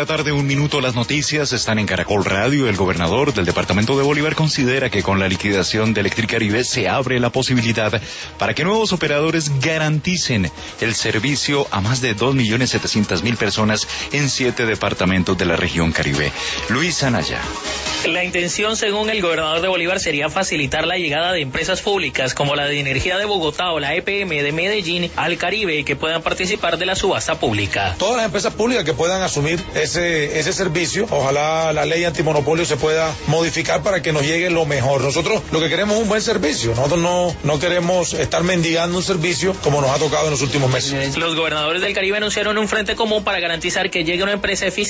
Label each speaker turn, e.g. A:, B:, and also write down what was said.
A: la tarde, 1 minuto. Las noticias están en Caracol Radio. El gobernador del departamento de Bolívar considera que con la liquidación de Electricaribe se abre la posibilidad para que nuevos operadores garanticen el servicio a más de 2.700.000 personas en 7 departamentos de la región Caribe. Luis Anaya.
B: La intención, según el gobernador de Bolívar, sería facilitar la llegada de empresas públicas como la de Energía de Bogotá o la EPM de Medellín al Caribe y que puedan participar de la subasta pública.
C: Todas las empresas públicas que puedan asumir ese servicio, ojalá la ley antimonopolio se pueda modificar para que nos llegue lo mejor. Nosotros lo que queremos es un buen servicio, nosotros no queremos estar mendigando un servicio como nos ha tocado en los últimos meses.
B: Los gobernadores del Caribe anunciaron un frente común para garantizar que llegue una empresa eficiente